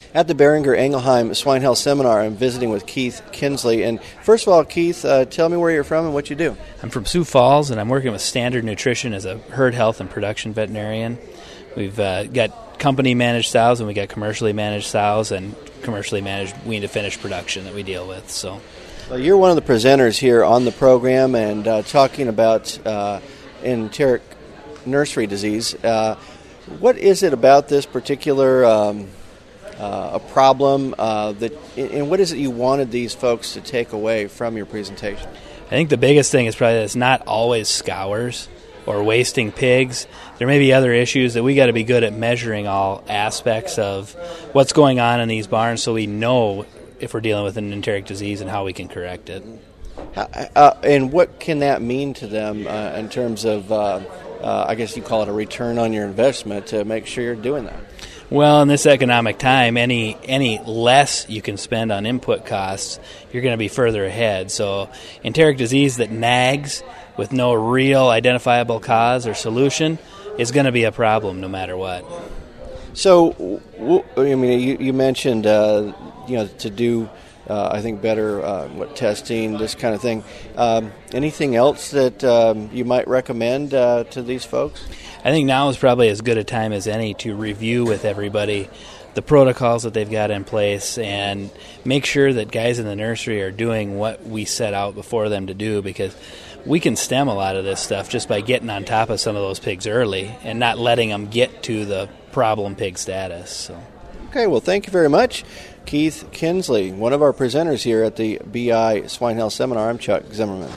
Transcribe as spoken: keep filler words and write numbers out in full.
at the Beringer Engelheim Swine Health Seminar. I'm visiting with Keith Kinsley. And first of all, Keith, uh, tell me where you're from and what you do. I'm from Sioux Falls, and I'm working with Standard Nutrition as a herd health and production veterinarian. We've uh, got company-managed sows, and we got commercially managed sows and commercially managed wean-to-finish production that we deal with. So, well, you're one of the presenters here on the program and uh, talking about uh, enteric nursery disease. Uh, what is it about this particular um, uh, a problem uh, that, and what is it you wanted these folks to take away from your presentation? I think the biggest thing is probably that it's not always scours or wasting pigs. There may be other issues that we got to be good at measuring all aspects of what's going on in these barns so we know if we're dealing with an enteric disease and how we can correct it. Uh, and what can that mean to them uh, in terms of, uh, uh, I guess you call it a return on your investment to make sure you're doing that? Well, in this economic time, any any less you can spend on input costs, you're going to be further ahead. So enteric disease that nags with no real identifiable cause or solution is going to be a problem no matter what. So, I mean, you, you mentioned, uh, you know, to do, uh, I think, better uh, what testing, this kind of thing. Um, anything else that um, you might recommend uh, to these folks? I think now is probably as good a time as any to review with everybody the protocols that they've got in place and make sure that guys in the nursery are doing what we set out before them to do, because we can stem a lot of this stuff just by getting on top of some of those pigs early and not letting them get to the problem pig status. So. Okay, well, thank you very much. Keith Kinsley, one of our presenters here at the B I Swine Health Seminar. I'm Chuck Zimmerman.